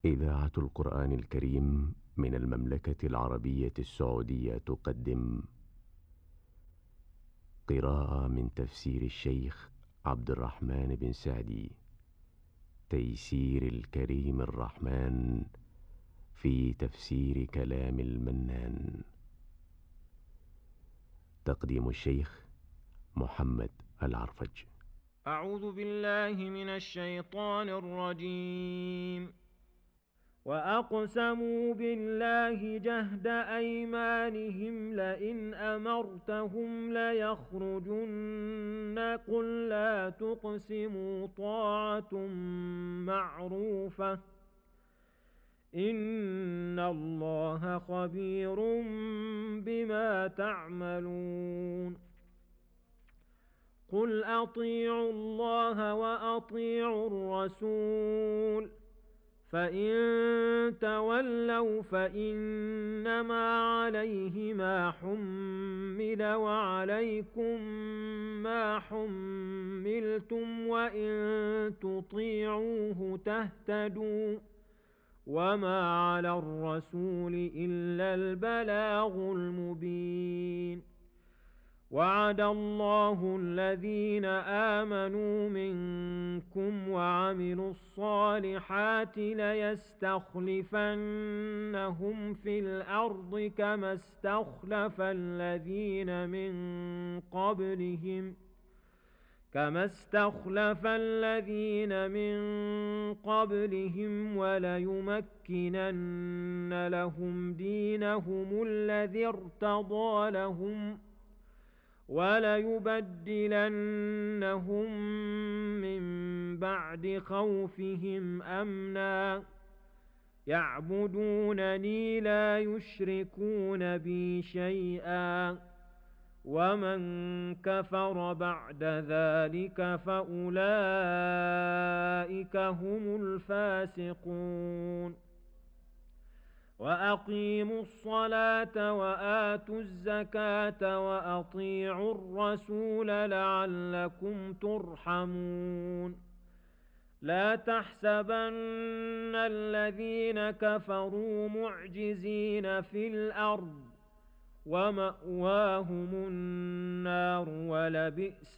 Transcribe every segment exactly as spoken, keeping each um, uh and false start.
إذاعة القرآن الكريم من المملكة العربية السعودية تقدم قراءة من تفسير الشيخ عبد الرحمن بن سعدي، تيسير الكريم الرحمن في تفسير كلام المنان. تقديم الشيخ محمد العرفج. أعوذ بالله من الشيطان الرجيم. وأقسموا بالله جهد أيمانهم لئن أمرتهم ليخرجن قل لا تقسموا طاعة معروفة إن الله خبير بما تعملون. قل أطيعوا الله وأطيعوا الرسول فإن تولوا فإنما عليه ما حمل وعليكم ما حملتم وإن تطيعوه تهتدوا وما على الرسول إلا البلاغ المبين. وعد الله الذين آمنوا منكم وعملوا الصالحات ليستخلفنهم في الأرض كما استخلف الذين من قبلهم كما استخلف الذين من قبلهم وليمكنن لهم دينهم الذي ارتضى لهم وليبدلنهم من بعد خوفهم أمنا يعبدونني لا يشركون بي شيئا ومن كفر بعد ذلك فأولئك هم الفاسقون. وأقيموا الصلاة وآتوا الزكاة وأطيعوا الرسول لعلكم ترحمون. لا تحسبن الذين كفروا معجزين في الأرض ومأواهم النار ولبئس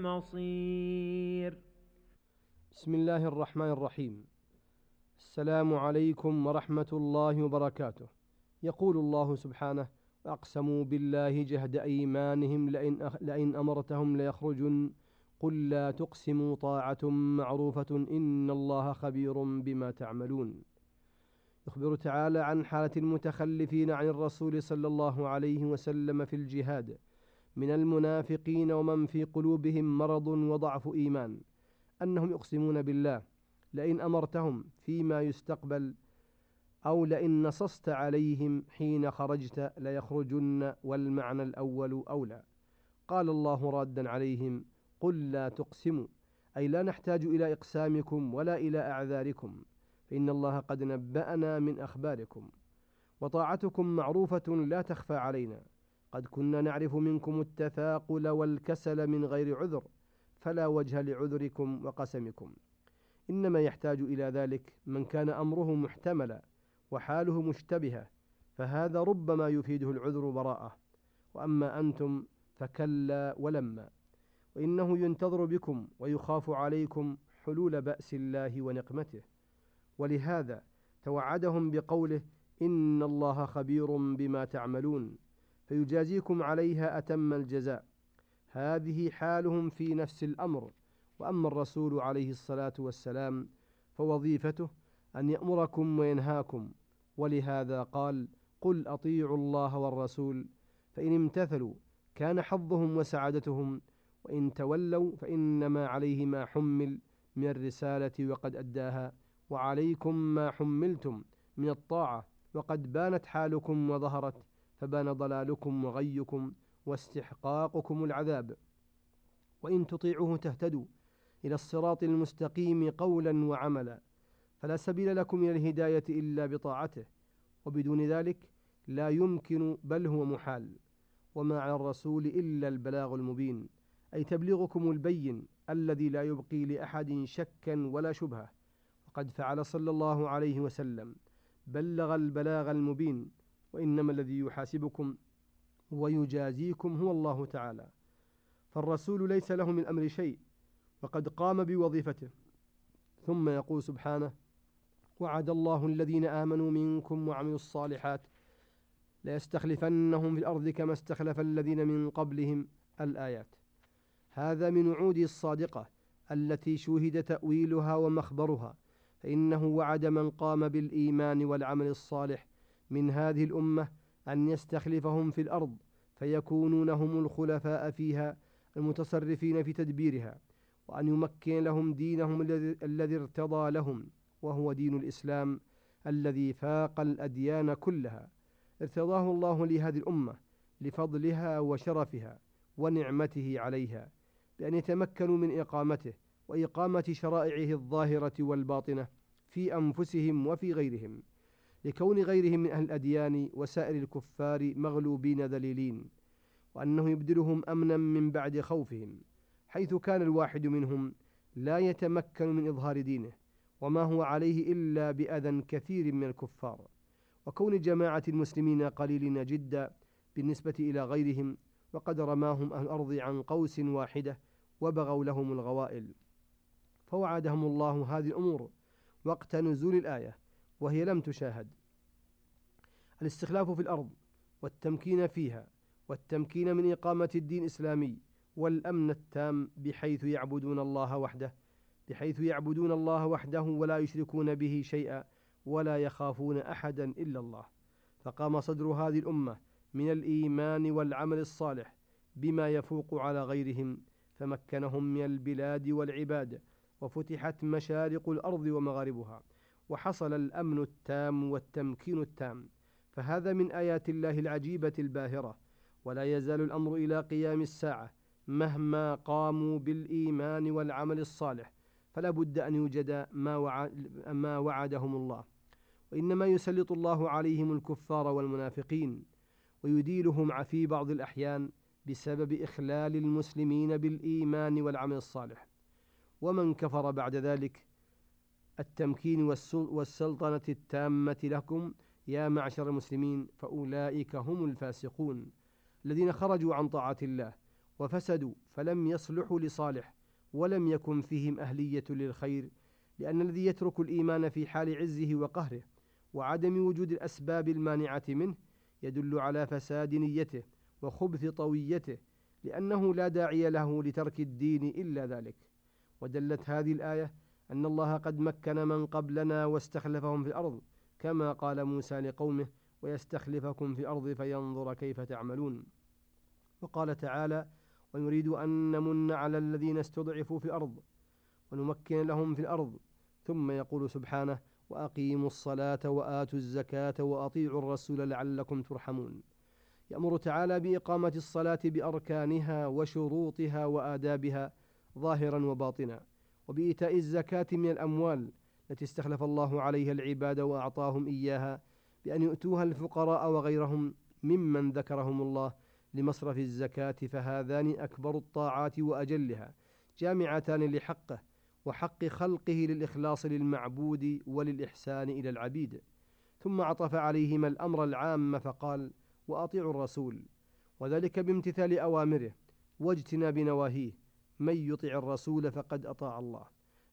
المصير. بسم الله الرحمن الرحيم. السلام عليكم ورحمة الله وبركاته. يقول الله سبحانه: وأقسموا بالله جهد أيمانهم لئن, أخ... لئن أمرتهم ليخرجن قل لا تقسموا طاعة معروفة إن الله خبير بما تعملون. يخبر تعالى عن حالة المتخلفين عن الرسول صلى الله عليه وسلم في الجهاد من المنافقين ومن في قلوبهم مرض وضعف إيمان، أنهم يقسمون بالله لئن أمرتهم فيما يستقبل أو لئن نصصت عليهم حين خرجت ليخرجن، والمعنى الأول أولى. قال الله رادا عليهم: قل لا تقسموا، أي لا نحتاج إلى إقسامكم ولا إلى أعذاركم، فإن الله قد نبأنا من أخباركم، وطاعتكم معروفة لا تخفى علينا. قد كنا نعرف منكم التثاقل والكسل من غير عذر، فلا وجه لعذركم وقسمكم، إنما يحتاج إلى ذلك من كان أمره محتملا وحاله مشتبهة، فهذا ربما يفيده العذر براءة. وأما أنتم فكلا ولما، وإنه ينتظر بكم ويخاف عليكم حلول بأس الله ونقمته، ولهذا توعدهم بقوله: إن الله خبير بما تعملون، فيجازيكم عليها أتم الجزاء. هذه حالهم في نفس الأمر. وأما الرسول عليه الصلاة والسلام فوظيفته أن يأمركم وينهاكم، ولهذا قال: قل أطيعوا الله والرسول، فإن امتثلوا كان حظهم وسعادتهم، وإن تولوا فإنما عليه ما حمل من الرسالة وقد أداها، وعليكم ما حملتم من الطاعة وقد بانت حالكم وظهرت، فبان ضلالكم وغيكم واستحقاقكم العذاب. وإن تطيعوه تهتدوا إلى الصراط المستقيم قولا وعملا، فلا سبيل لكم إلى الهداية إلا بطاعته، وبدون ذلك لا يمكن بل هو محال. وما على الرسول إلا البلاغ المبين، أي تبليغكم البين الذي لا يبقي لأحد شكا ولا شبهة. فقد فعل صلى الله عليه وسلم، بلغ البلاغ المبين، وإنما الذي يحاسبكم ويجازيكم هو الله تعالى. فالرسول ليس له من الأمر شيء، وقد قام بوظيفته. ثم يقول سبحانه: وعد الله الذين آمنوا منكم وعملوا الصالحات ليستخلفنهم في الأرض كما استخلف الذين من قبلهم. الآيات. هذا من وعوده الصادقة التي شوهد تأويلها ومخبرها، فإنه وعد من قام بالإيمان والعمل الصالح من هذه الأمة أن يستخلفهم في الأرض فيكونون هم الخلفاء فيها المتصرفين في تدبيرها، وأن يمكن لهم دينهم الذي ارتضى لهم، وهو دين الإسلام الذي فاق الأديان كلها، ارتضاه الله لهذه الأمة لفضلها وشرفها ونعمته عليها، بأن يتمكنوا من إقامته وإقامة شرائعه الظاهرة والباطنة في أنفسهم وفي غيرهم، لكون غيرهم من أهل الأديان وسائر الكفار مغلوبين ذليلين، وأنه يبدلهم أمنا من بعد خوفهم، حيث كان الواحد منهم لا يتمكن من إظهار دينه وما هو عليه إلا بأذى كثير من الكفار، وكون جماعة المسلمين قليلين جدا بالنسبة إلى غيرهم، وقد رماهم أهل الأرض عن قوس واحدة وبغوا لهم الغوائل. فوعدهم الله هذه الأمور وقت نزول الآية، وهي لم تشاهد: الاستخلاف في الأرض والتمكين فيها، والتمكين من إقامة الدين الإسلامي، والأمن التام بحيث يعبدون الله وحده بحيث يعبدون الله وحده ولا يشركون به شيئا ولا يخافون أحدا إلا الله. فقام صدر هذه الأمة من الإيمان والعمل الصالح بما يفوق على غيرهم، فمكنهم من البلاد والعباد، وفتحت مشارق الأرض ومغاربها، وحصل الأمن التام والتمكين التام. فهذا من آيات الله العجيبة الباهرة، ولا يزال الأمر إلى قيام الساعة مهما قاموا بالإيمان والعمل الصالح، فلا بد أن يوجد ما, وعد ما وعدهم الله، وإنما يسلط الله عليهم الكفار والمنافقين ويديلهم في بعض الأحيان بسبب إخلال المسلمين بالإيمان والعمل الصالح. ومن كفر بعد ذلك التمكين والسلطنة التامة لكم يا معشر المسلمين، فأولئك هم الفاسقون الذين خرجوا عن طاعة الله وفسدوا، فلم يصلحوا لصالح، ولم يكن فيهم أهلية للخير، لأن الذي يترك الإيمان في حال عزه وقهره وعدم وجود الأسباب المانعة منه يدل على فساد نيته وخبث طويته، لأنه لا داعي له لترك الدين إلا ذلك. ودلت هذه الآية أن الله قد مكن من قبلنا واستخلفهم في الأرض، كما قال موسى لقومه: ويستخلفكم في الأرض فينظر كيف تعملون. وقال تعالى: ونريد أن نمن على الذين استضعفوا في الأرض ونمكن لهم في الأرض. ثم يقول سبحانه: وأقيموا الصلاة وآتوا الزكاة وأطيعوا الرسول لعلكم ترحمون. يأمر تعالى بإقامة الصلاة بأركانها وشروطها وآدابها ظاهرا وباطنا، وبإيتاء الزكاة من الأموال التي استخلف الله عليها العباد وأعطاهم إياها، بأن يؤتوها الفقراء وغيرهم ممن ذكرهم الله لمصرف الزكاة، فهذان أكبر الطاعات وأجلها، جامعتان لحقه وحق خلقه للإخلاص للمعبود وللإحسان إلى العبيد. ثم عطف عليهما الأمر العام فقال: وأطيعوا الرسول، وذلك بامتثال أوامره واجتناب نواهيه. من يطع الرسول فقد أطاع الله،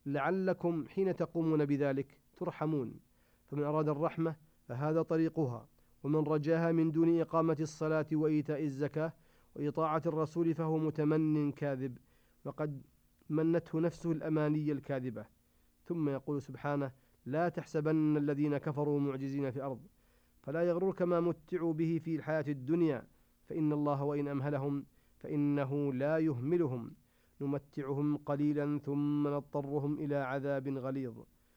لعلكم حين تقومون بذلك ترحمون. فمن أراد الرحمة فهذا طريقها، ومن رجاها من دون إقامة الصلاة وإيتاء الزكاة وإطاعة الرسول فهو متمن كاذب، وقد منته نفسه الأماني الكاذبة. ثم يقول سبحانه: لا تحسبن الذين كفروا معجزين في الأرض، فلا يغررك ما متعوا به في الحياة الدنيا، فإن الله وإن أمهلهم فإنه لا يهملهم، نمتعهم قليلا ثم نضطرهم إلى عذاب غليظ.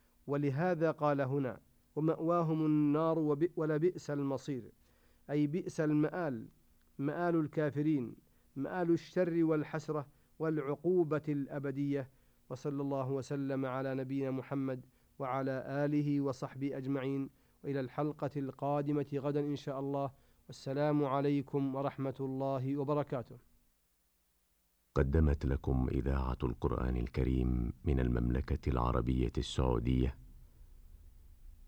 ولهذا قال هنا: ومأواهم النار ولبئس المصير، أي بئس المآل، مآل الكافرين، مآل الشر والحسرة والعقوبة الأبدية. وصلى الله وسلم على نبينا محمد وعلى آله وصحبه أجمعين، وإلى الحلقة القادمة غدا إن شاء الله، والسلام عليكم ورحمة الله وبركاته. قدمت لكم إذاعة القرآن الكريم من المملكة العربية السعودية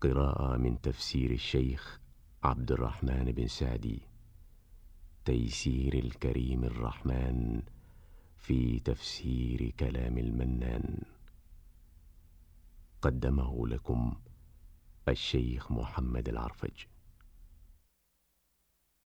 قراءة من تفسير الشيخ عبد الرحمن بن سعدي، تيسير الكريم الرحمن في تفسير كلام المنان. قدمه لكم الشيخ محمد العرفج.